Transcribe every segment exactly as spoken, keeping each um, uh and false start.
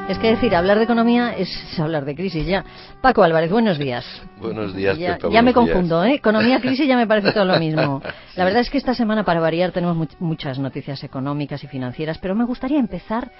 Es que decir, hablar de economía es hablar de crisis ya. Paco Álvarez, buenos días. Buenos días, ya, Pepa, ya me buenos confundo, días. ¿eh? Economía, crisis, ya me parece todo lo mismo. La verdad es que esta semana, para variar, tenemos mu- muchas noticias económicas y financieras, pero me gustaría empezar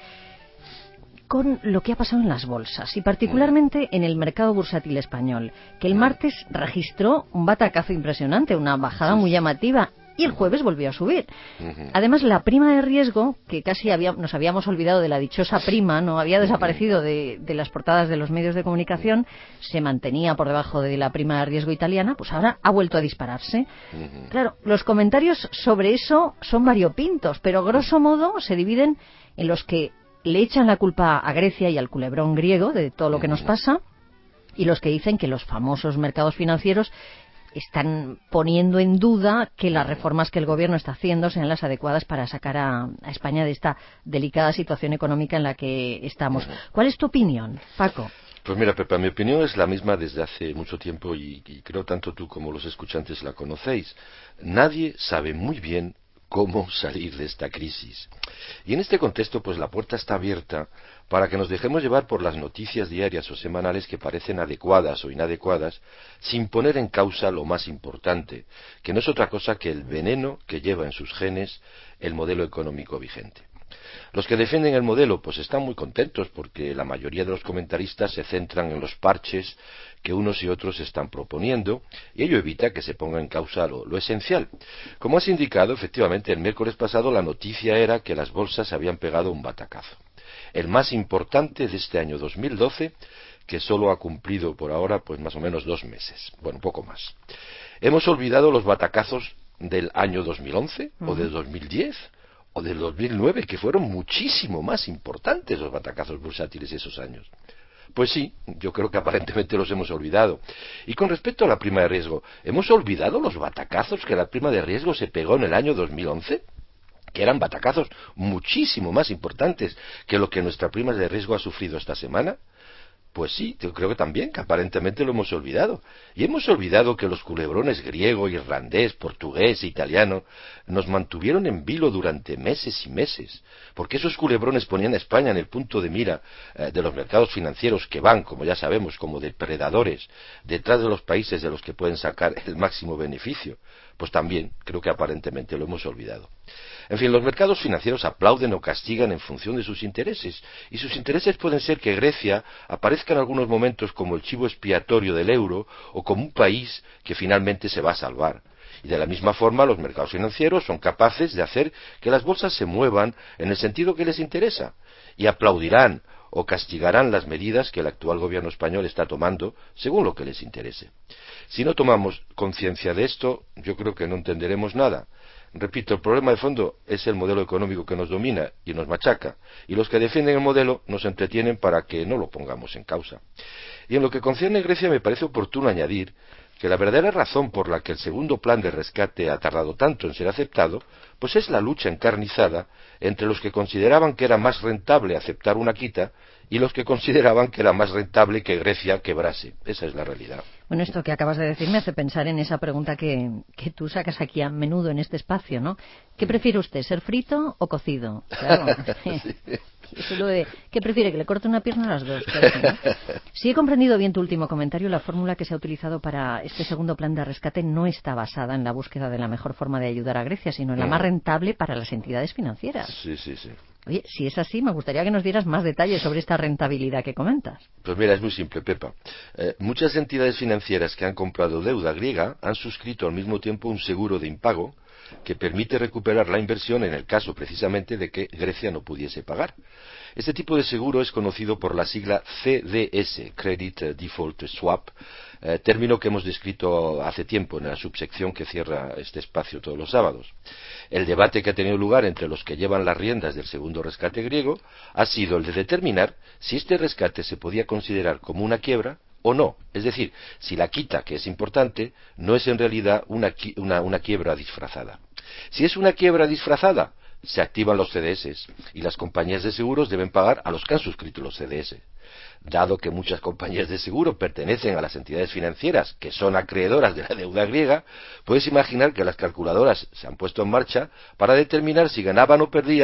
con lo que ha pasado en las bolsas, y particularmente en el mercado bursátil español, que el martes registró un batacazo impresionante, una bajada muy llamativa, y el jueves volvió a subir. Además, la prima de riesgo, que casi había, nos habíamos olvidado de la dichosa prima, no había desaparecido de, de las portadas de los medios de comunicación, se mantenía por debajo de la prima de riesgo italiana, pues ahora ha vuelto a dispararse. Claro, los comentarios sobre eso son variopintos, pero grosso modo se dividen en los que le echan la culpa a Grecia y al culebrón griego de todo lo que nos pasa, y los que dicen que los famosos mercados financieros están poniendo en duda que las reformas que el gobierno está haciendo sean las adecuadas para sacar a, a España de esta delicada situación económica en la que estamos. ¿Cuál es tu opinión, Paco? Pues mira, Pepa, mi opinión es la misma desde hace mucho tiempo y, y creo tanto tú como los escuchantes la conocéis. Nadie sabe muy bien cómo salir de esta crisis. Y en este contexto, pues la puerta está abierta para que nos dejemos llevar por las noticias diarias o semanales que parecen adecuadas o inadecuadas, sin poner en causa lo más importante, que no es otra cosa que el veneno que lleva en sus genes el modelo económico vigente. Los que defienden el modelo pues están muy contentos porque la mayoría de los comentaristas se centran en los parches que unos y otros están proponiendo, y ello evita que se ponga en causa lo, lo esencial. Como has indicado, efectivamente, el miércoles pasado la noticia era que las bolsas habían pegado un batacazo, el más importante de este año dos mil doce, que solo ha cumplido por ahora pues más o menos dos meses, bueno, un poco más. Hemos olvidado los batacazos del año dos mil once uh-huh. o del dos mil diez o del dos mil nueve, que fueron muchísimo más importantes los batacazos bursátiles esos años. Pues sí, yo creo que aparentemente los hemos olvidado. Y con respecto a la prima de riesgo, ¿hemos olvidado los batacazos que la prima de riesgo se pegó en el año dos mil once? Que eran batacazos muchísimo más importantes que lo que nuestra prima de riesgo ha sufrido esta semana. Pues sí, yo creo que también, que aparentemente lo hemos olvidado. Y hemos olvidado que los culebrones griego, irlandés, portugués e italiano nos mantuvieron en vilo durante meses y meses, porque esos culebrones ponían a España en el punto de mira eh, de los mercados financieros, que van, como ya sabemos, como depredadores detrás de los países de los que pueden sacar el máximo beneficio. Pues también creo que aparentemente lo hemos olvidado. En fin, los mercados financieros aplauden o castigan en función de sus intereses, y sus intereses pueden ser que Grecia aparezca en algunos momentos como el chivo expiatorio del euro o como un país que finalmente se va a salvar. Y de la misma forma, los mercados financieros son capaces de hacer que las bolsas se muevan en el sentido que les interesa, y aplaudirán o castigarán las medidas que el actual gobierno español está tomando según lo que les interese. Si no tomamos conciencia de esto, yo creo que no entenderemos nada. Repito, el problema de fondo es el modelo económico que nos domina y nos machaca, y los que defienden el modelo nos entretienen para que no lo pongamos en causa. Y en lo que concierne a Grecia, me parece oportuno añadir que la verdadera razón por la que el segundo plan de rescate ha tardado tanto en ser aceptado, pues es la lucha encarnizada entre los que consideraban que era más rentable aceptar una quita y los que consideraban que era más rentable que Grecia quebrase. Esa es la realidad. Bueno, esto que acabas de decir me hace pensar en esa pregunta que, que tú sacas aquí a menudo en este espacio, ¿no? ¿Qué prefiere usted, ser frito o cocido? Claro. Sí. Eso lo de, ¿qué prefiere, que le corte una pierna a las dos? Claro, ¿no? Si he comprendido bien tu último comentario, la fórmula que se ha utilizado para este segundo plan de rescate no está basada en la búsqueda de la mejor forma de ayudar a Grecia, sino en la más rentable para las entidades financieras. Sí, sí, sí. Oye, si es así, me gustaría que nos dieras más detalles sobre esta rentabilidad que comentas. Pues mira, es muy simple, Pepa. Eh, muchas entidades financieras que han comprado deuda griega han suscrito al mismo tiempo un seguro de impago que permite recuperar la inversión en el caso precisamente de que Grecia no pudiese pagar. Este tipo de seguro es conocido por la sigla C D S, Credit Default Swap, eh, término que hemos descrito hace tiempo en la subsección que cierra este espacio todos los sábados. El debate que ha tenido lugar entre los que llevan las riendas del segundo rescate griego ha sido el de determinar si este rescate se podía considerar como una quiebra o no, es decir, si la quita, que es importante, no es en realidad una, una, una quiebra disfrazada. Si es una quiebra disfrazada, se activan los C D S y las compañías de seguros deben pagar a los que han suscrito los C D S. Dado que muchas compañías de seguro pertenecen a las entidades financieras que son acreedoras de la deuda griega, puedes imaginar que las calculadoras se han puesto en marcha para determinar si ganaban o perdían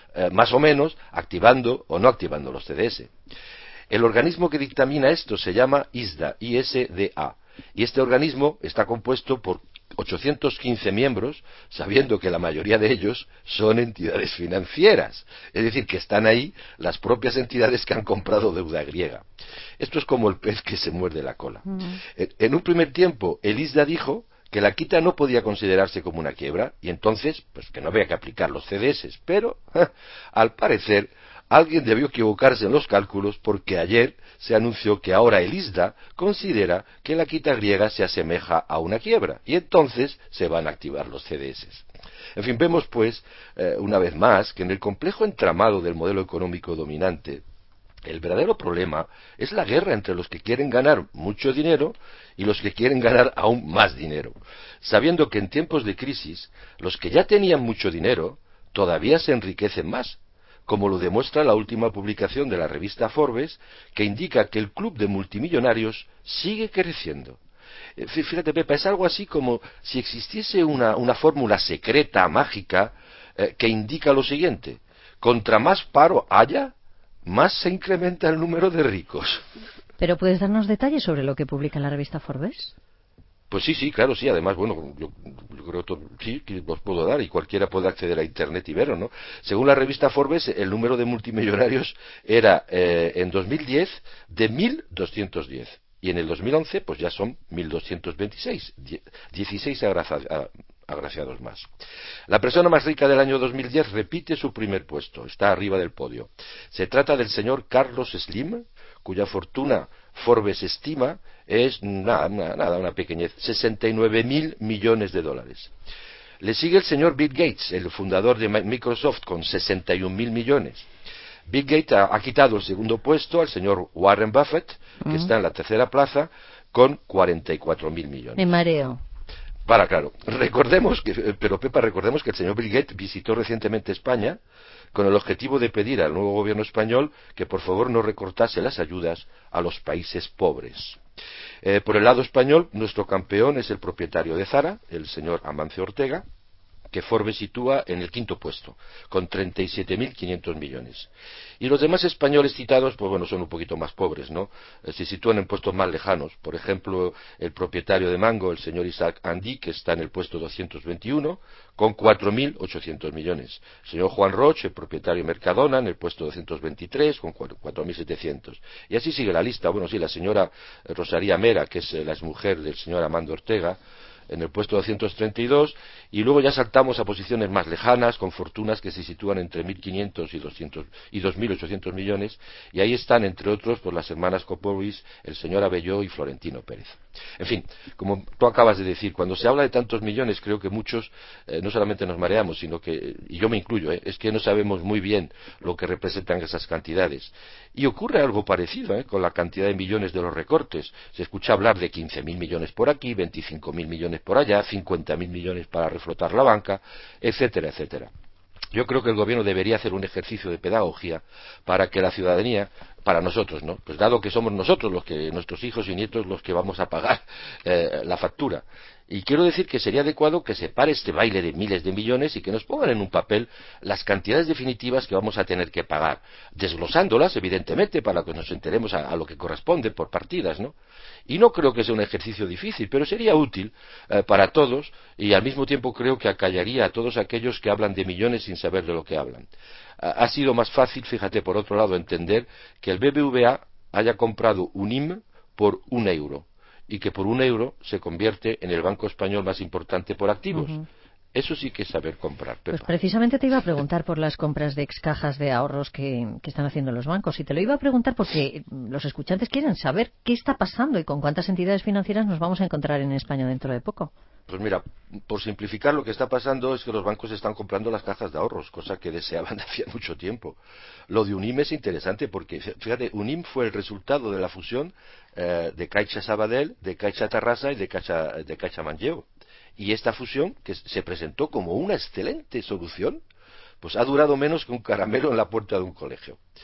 eh, más o menos, activando o no activando los C D S. El organismo que dictamina esto se llama ISDA, I S D A, y este organismo está compuesto por ochocientos quince miembros, sabiendo que la mayoría de ellos son entidades financieras, es decir, que están ahí las propias entidades que han comprado deuda griega. Esto es como el pez que se muerde la cola. Uh-huh. En un primer tiempo, el ISDA dijo que la quita no podía considerarse como una quiebra, y entonces, pues que no había que aplicar los C D S, pero, ja, al parecer, alguien debió equivocarse en los cálculos porque ayer se anunció que ahora el ISDA considera que la quita griega se asemeja a una quiebra y entonces se van a activar los C D S. En fin, vemos pues, eh, una vez más, que en el complejo entramado del modelo económico dominante, el verdadero problema es la guerra entre los que quieren ganar mucho dinero y los que quieren ganar aún más dinero, sabiendo que en tiempos de crisis los que ya tenían mucho dinero todavía se enriquecen más, como lo demuestra la última publicación de la revista Forbes, que indica que el club de multimillonarios sigue creciendo. Fíjate, Pepa, es algo así como si existiese una, una fórmula secreta, mágica, eh, que indica lo siguiente: contra más paro haya, más se incrementa el número de ricos. ¿Pero puedes darnos detalles sobre lo que publica la revista Forbes? Pues sí, sí, claro, sí. Además, bueno, yo, yo creo que sí, que los puedo dar y cualquiera puede acceder a Internet y verlo, ¿no? Según la revista Forbes, el número de multimillonarios era eh, en dos mil diez de mil doscientos diez y en el dos mil once pues ya son mil doscientos veintiséis, dieciséis agraciados más. La persona más rica del año dos mil diez repite su primer puesto, está arriba del podio. Se trata del señor Carlos Slim, cuya fortuna Forbes estima es nada, nada, una pequeñez, sesenta y nueve mil millones de dólares. Le sigue el señor Bill Gates, el fundador de Microsoft, con sesenta y un mil millones. Bill Gates ha, ha quitado el segundo puesto al señor Warren Buffett, que uh-huh. está en la tercera plaza, con cuarenta y cuatro mil millones. Me mareo. Para, claro, recordemos que, pero Pepa, recordemos que el señor Bill Gates visitó recientemente España con el objetivo de pedir al nuevo gobierno español que por favor no recortase las ayudas a los países pobres. Eh, por el lado español, nuestro campeón es el propietario de Zara, el señor Amancio Ortega, que Forbes sitúa en el quinto puesto, con treinta y siete mil quinientos millones. Y los demás españoles citados, pues bueno, son un poquito más pobres, ¿no? Eh, se sitúan en puestos más lejanos. Por ejemplo, el propietario de Mango, el señor Isaac Andy, que está en el puesto doscientos veintiuno, con cuatro mil ochocientos millones. El señor Juan Roche, el propietario de Mercadona, en el puesto doscientos veintitrés, con cuatro mil setecientos. Y así sigue la lista. Bueno, sí, la señora Rosalía Mera, que es la exmujer del señor Amando Ortega, en el puesto doscientos treinta y dos, y luego ya saltamos a posiciones más lejanas, con fortunas que se sitúan entre mil quinientos y doscientos y dos mil ochocientos millones, y ahí están, entre otros, pues las hermanas Koporis, el señor Abelló y Florentino Pérez. En fin, como tú acabas de decir, cuando se habla de tantos millones, creo que muchos eh, no solamente nos mareamos, sino que, y yo me incluyo, eh, es que no sabemos muy bien lo que representan esas cantidades. Y ocurre algo parecido eh, con la cantidad de millones de los recortes. Se escucha hablar de quince mil millones por aquí, veinticinco mil millones por allá, cincuenta mil millones para reflotar la banca, etcétera, etcétera. Yo creo que el gobierno debería hacer un ejercicio de pedagogía para que la ciudadanía, para nosotros, ¿no? Pues dado que somos nosotros los que, nuestros hijos y nietos los que vamos a pagar eh, la factura. Y quiero decir que sería adecuado que se pare este baile de miles de millones y que nos pongan en un papel las cantidades definitivas que vamos a tener que pagar, desglosándolas, evidentemente, para que nos enteremos a, a lo que corresponde por partidas, ¿no? Y no creo que sea un ejercicio difícil, pero sería útil eh, para todos y al mismo tiempo creo que acallaría a todos aquellos que hablan de millones sin saber de lo que hablan. Ah, ha sido más fácil, fíjate, por otro lado, entender que el B B V A haya comprado un I M por un euro y que por un euro se convierte en el banco español más importante por activos. Uh-huh. Eso sí que es saber comprar, Pepa. Pues precisamente te iba a preguntar por las compras de excajas de ahorros que, que están haciendo los bancos. Y te lo iba a preguntar porque los escuchantes quieren saber qué está pasando y con cuántas entidades financieras nos vamos a encontrar en España dentro de poco. Pues mira, por simplificar, lo que está pasando es que los bancos están comprando las cajas de ahorros, cosa que deseaban hacía mucho tiempo. Lo de Unim es interesante porque, fíjate, Unim fue el resultado de la fusión eh, de Caixa Sabadell, de Caixa Tarrasa y de Caixa, de Caixa Manlleu. Y esta fusión, que se presentó como una excelente solución, pues ha durado menos que un caramelo en la puerta de un colegio.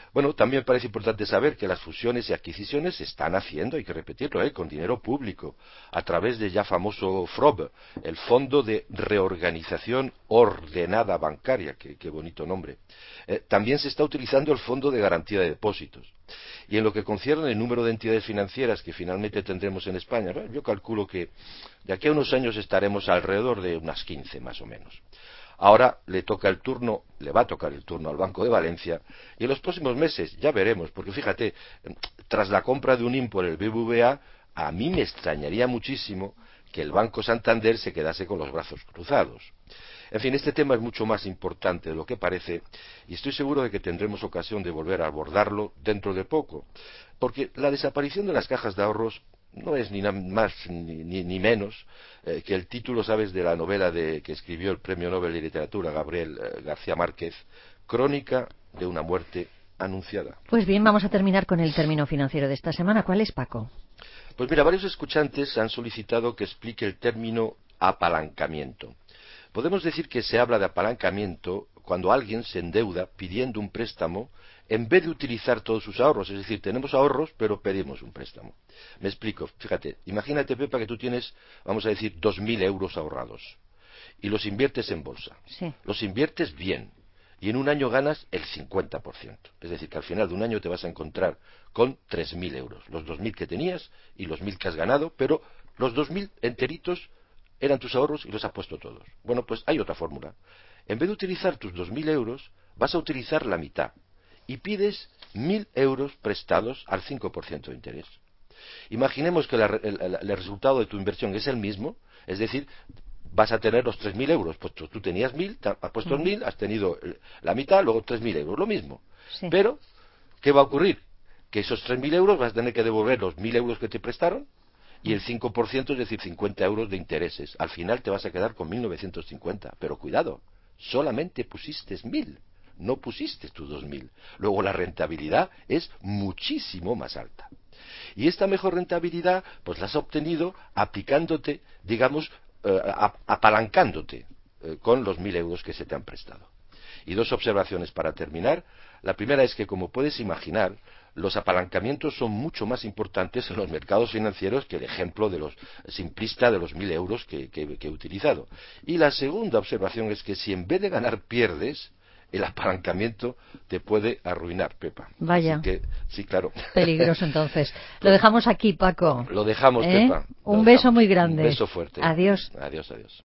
Bueno, también parece importante saber que las fusiones y adquisiciones se están haciendo, hay que repetirlo, ¿eh? Con dinero público, a través del ya famoso F R O B, el Fondo de Reorganización Ordenada Bancaria, que, qué bonito nombre. Eh, también se está utilizando el Fondo de Garantía de Depósitos. Y en lo que concierne el número de entidades financieras que finalmente tendremos en España, ¿no? Yo calculo que de aquí a unos años estaremos alrededor de unas quince más o menos. Ahora le toca el turno, le va a tocar el turno al Banco de Valencia, y en los próximos meses ya veremos, porque fíjate, tras la compra de Unim por el B B V A, a mí me extrañaría muchísimo que el Banco Santander se quedase con los brazos cruzados. En fin, este tema es mucho más importante de lo que parece, y estoy seguro de que tendremos ocasión de volver a abordarlo dentro de poco, porque la desaparición de las cajas de ahorros no es ni más ni, ni, ni menos eh, que el título, sabes, de la novela de, que escribió el Premio Nobel de Literatura Gabriel eh, García Márquez, Crónica de una muerte anunciada. Pues bien, vamos a terminar con el término financiero de esta semana. ¿Cuál es, Paco? Pues mira, varios escuchantes han solicitado que explique el término apalancamiento. Podemos decir que se habla de apalancamiento cuando alguien se endeuda pidiendo un préstamo en vez de utilizar todos sus ahorros. Es decir, tenemos ahorros, pero pedimos un préstamo. Me explico. Fíjate, imagínate, Pepa, que tú tienes, vamos a decir, dos mil euros ahorrados y los inviertes en bolsa. Sí. Los inviertes bien y en un año ganas el cincuenta por ciento. Es decir, que al final de un año te vas a encontrar con tres mil euros. Los dos mil que tenías y los mil que has ganado, pero los dos mil enteritos eran tus ahorros y los has puesto todos. Bueno, pues hay otra fórmula. En vez de utilizar tus dos mil euros, vas a utilizar la mitad y pides mil euros prestados al cinco por ciento de interés. Imaginemos que la, el, el, el resultado de tu inversión es el mismo, es decir, vas a tener los tres mil euros. Pues tú tenías mil, has puesto uh-huh. mil, has tenido la mitad, luego tres mil euros, lo mismo. Sí. Pero, ¿qué va a ocurrir? Que esos tres mil euros vas a tener que devolver los mil euros que te prestaron y el cinco por ciento, es decir, cincuenta euros de intereses. Al final te vas a quedar con mil novecientos cincuenta. Pero cuidado, solamente pusiste mil, no pusiste tus dos mil. Luego la rentabilidad es muchísimo más alta. Y esta mejor rentabilidad, pues la has obtenido aplicándote, digamos, eh, apalancándote eh, con los mil euros que se te han prestado. Y dos observaciones para terminar. La primera es que, como puedes imaginar, los apalancamientos son mucho más importantes en los mercados financieros que el ejemplo de los simplista de los mil euros que, que, que he utilizado. Y la segunda observación es que si en vez de ganar pierdes, el apalancamiento te puede arruinar, Pepa. Vaya. Así que, sí, claro. Peligroso, entonces. Lo dejamos aquí, Paco. Lo dejamos, ¿Eh? Pepa. Un Lo beso dejamos. muy grande. Un beso fuerte. Adiós. Adiós, adiós.